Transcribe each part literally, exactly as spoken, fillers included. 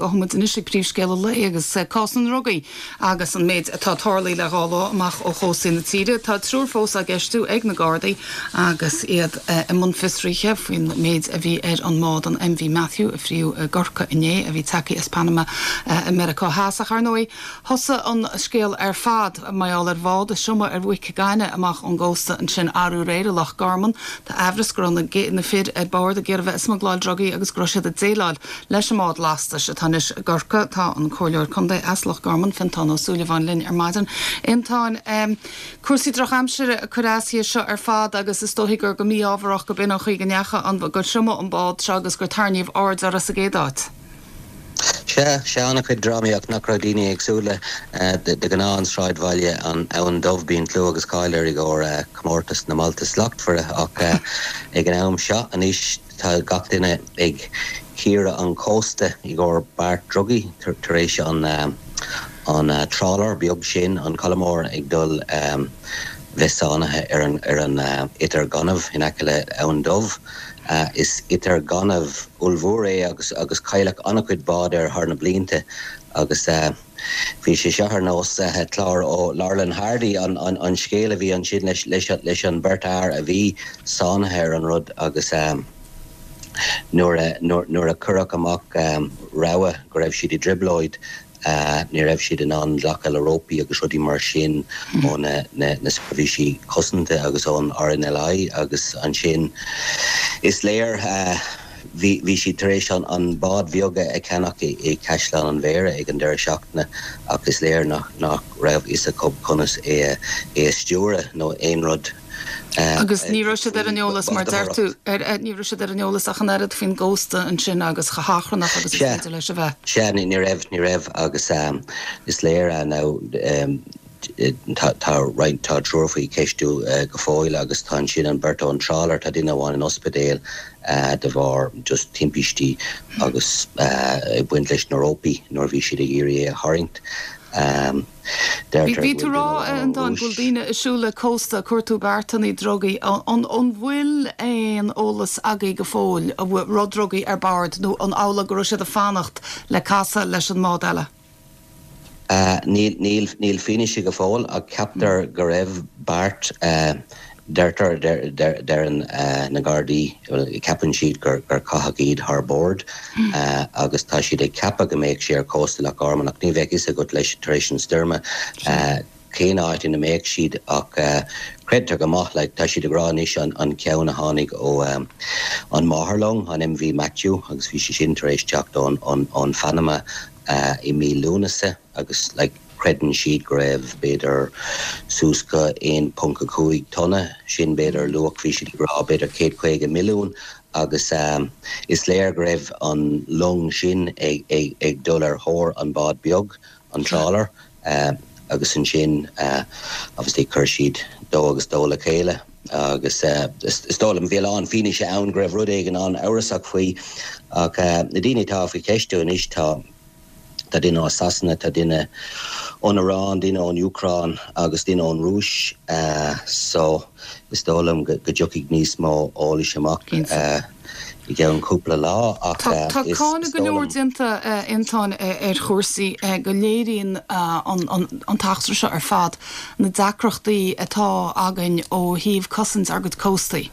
go humid in isig príomhscéile le agus cásan rugaí agus an méid atá tarlaí le gála amach ó chósaí na tíre. Tá trúr fós a gceistú ag na Gardaí agus iad i mun fistriche faoin méid a bhí ar an mád an M V Matthew a phríú gorca inné a bhí takeí is Panama America hásach ar nói. Thosa an scéal ar fad maiall ar bhád a sioma ar bhuiice gaine amach an ggósta an sin arú réire lech Garman Tá ehras gur na fir ar bord a ggéirbh is magláil drogaí agus groisiad a déileáil leis sem mád lastas a tanis gorca tá an choirleir chundé as lech Garman fintán súla bhain linn ar maidan. Intáin cuasaí droch amsir a choráí seo ar fad agus is tóthaí gur go mí ábharach go bin chuí gneacha an gur sioma an bád se agus gur tarníomh ard ar a sa géadáit. Se se anna chuid drámaíach nach ra daoine agsúla de gnáán sráid bhaile an ann dómh bíon clú agus cáileir i gur comórtas na Maltas Slachtfare ach ag an am seo aníos tá gach duine ag círa an cósta i gur bart drugaí tar éis an an trálar beag sin an Collamore ag dul bheitánathe ar an ar an itar ganamh in aice le ann dómh. Uh, is itar ganamh ulmhór é agus agus caiileach annachcuid bád ar thar na blianta agus uh, bhí sé seo ar nós uh, clár ó Larlin Hardy an, an, an scéal a bhí an sin leis, leis, leis an bertár a bhí sánathe ar an rud agus um, nuair a, nuair, nuair a curach amach um, raibh go raibh siad i driblóid Uh, ní raibh siad an an leachal Európaí agus rudí mar sin ó na na na bhí cosanta agus ón R N L I agus an sin is léir bhí bhí si tar éis an an bád bheoga a cenach i Caisleán an Mhéara ag an deir seachna agus léir nach nach raibh is a cob conas é é stúra nó éon rud. Uh, agus ní ro sé ar an eolas mar deirtú ní ro sé ar an eolas a chanéad fin gósta an sin agus chahachrannach agus leis a bheith. Se ní raibh ní raibh agus um, is léir a ná um, tá right tá drorfaí ceistú uh, go fáil agus tá sin an bertó an trálar tá duine bháin an ospidéal uh, de bhar just timpistí agus uh, buint leis na Európaí nóir bhí siad a géirí a Haringt. Um, Bhí tú rá an don bhfuil isúla cósta cuatú bartaí drogaí an bhfuil éon ólas agaí go fóil a bhfuil rodrogaí ar bard nó an ála go siad a fannacht le casa leis an mád eile. Uh, níl níl fineise go fáil a ceaptar go raibh bart uh, Dertar der der der an uh, na Gardaí capan siad gur gur cathagíd haar board mm. uh, agus tá siad ag cappa go méid sé ar cósta le Garman ach ní bheith is a go leis taréis an styrma cé áit ina méid siad ach creidtar go maith le tá siad ará níos an an ceann a tháinig ó um, an Maherlong an M V Matthew agus bhí sé sin taréis teacht an an an Panama uh, i mí lúnasa agus like credan siad go raibh beidir súsca éon punca cúig tonna sin beidir luach bhí siad rá beidir céad chuige milliún agus um, is léir go raibh an long sin ag, ag, ag dul ar thór an bád beag an trálar uh, agus an sin uh, obviously chuir siad dó agus dóla chéile agus uh, is, is dóla an bhéán fine sé ann go raibh rud éigen an áras faoi ach uh, na daoine tá faoi ceistú inis tá tá duine assassinna tá duine ón Iran, duine ón Ucrán agus duine ón Rúis uh, so is dólam go dtiocfaidh níos mó óla semach uh, i gceann cúpla lá ach Tá cána go leor dinta intáin ar chósaí go léiríonn an taachtar seo ar fad na dacrochtaí atá agan ó híomh cosans ar go cóstaí.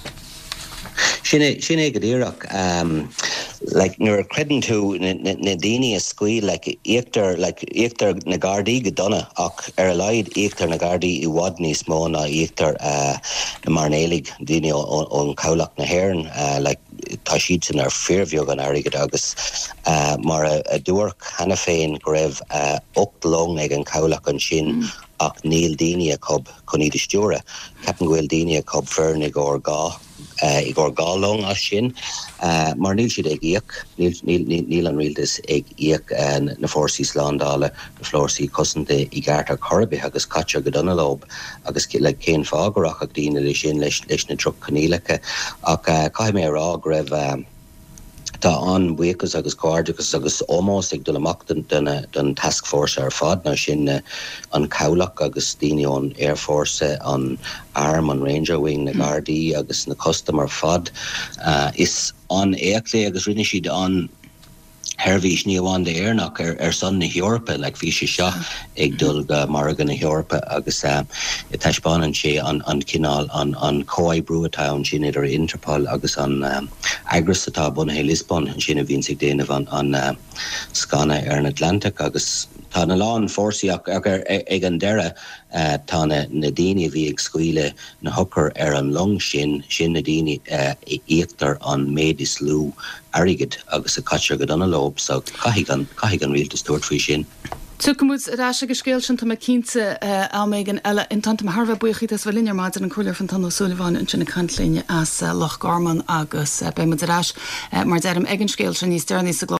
Sinné sinné go dtíireach um like nuair credan tú na daoine a scuil like éachtar like éachtar na Gardaí go donna ach ar a leid éachtar na Gardaí i bhd níos mó ná éachtar uh, na Marnélig daoine ón cabhlach na Héireann uh, like tá siad sin ar fearbheag an airigid agus uh, mar a, a dúach hena féin go raibh uh, ocht long ag an cabhlach an sin mm. ach níl daoine a cob chun iad isteúra ceapan ghfuil daoine a cob fearn ag or gá Uh, i ggur gálong as sin uh, mar níl siad ag íoc níl, níl, níl, níl an rialtas ag íoc uh, na fórsaí slándála na flórsaí cosanta i gceartar chorbí agus caite go donna lob agus le like, cén fágarach ag daoine lei sin leis, leis na truc conílacha ach uh, cai mé rá go raibh um, tá an buchas agus cóirdeachas agus ómós ag dul amach den task force ar fad ná sin uh, an cabhlach agus daoine ón Air Force an arm an Ranger Wing na Gardaí agus na custom ar fad uh, is an éachlé agus rinne siad an Hervís níháin de éarnach ar ar san na Heorpa, le bhí sé seo ag dul go margan na Heorpa agus i taispáin sé an an cinál an an Cóid Brúatá an sin idir Interpol agus an um, Agras atá bunathe Lisbon an sin a bhín sig déanamh an an uh, scanna ar an Atlantic agus tá na lán fórsaíach ag ag an deire uh, tá na na daoine bhí ag scaoile na hocar ar an long sin sin na daoine uh, íochttar an méadis lú airigid agus a catseir go donna lob so caigan caigan rialtas dúirt faoi sin. Tucamúd rás agus scéilsin tá cínta á mégan eile in tantam Harbh buchaí as bhfuil linear an coolir fan Tan Sullivan in sinna cantlíne as Loch Garman agus be rás mar deirm ag an scéil sin níos dearní sa